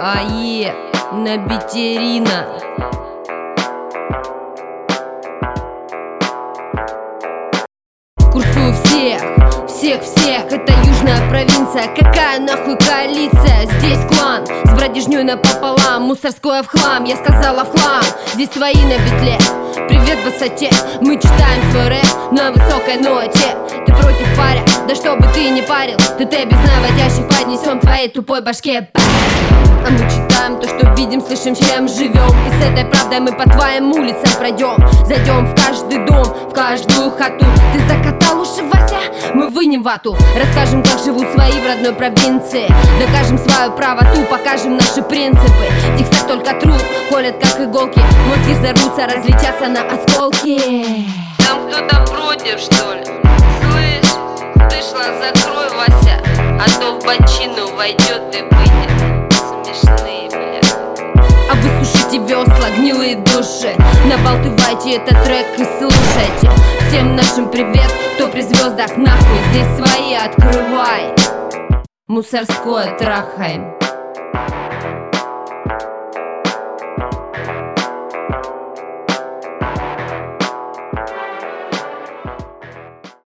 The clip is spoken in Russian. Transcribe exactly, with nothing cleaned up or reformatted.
АЕ на Битерина. Курсую всех, всех-всех, это южная провинция. Какая нахуй коалиция? Здесь клан с бродяжней напополам, мусорское в хлам, я сказала в хлам. Здесь свои на петле, привет высоте. Мы читаем свой рэп на высокой ноте. Ты против паря, да чтобы ты не парил. ТТ без наводящих поднесем твоей тупой башке. А мы читаем то, что видим, слышим, чем живем. И с этой правдой мы по твоим улицам пройдем. Зайдем в каждый дом, в каждую хату. Ты закатал уши, Вася? Мы вынем вату. Расскажем, как живут свои в родной провинции. Докажем свою правоту, покажем наши принципы. В текстах только труд, колят как иголки. Мозги взорвутся, разлетятся на осколки. Там кто-то против, что ли? Слышь, ты шла, закрой, Вася, а то в бочину войдет и выйдет. Смешные, бля. А вы сушите весла, гнилые души. Набалтывайте этот трек и слушайте. Всем нашим привет, кто при звездах, нахуй здесь свои открывай. Мусорское трахаем.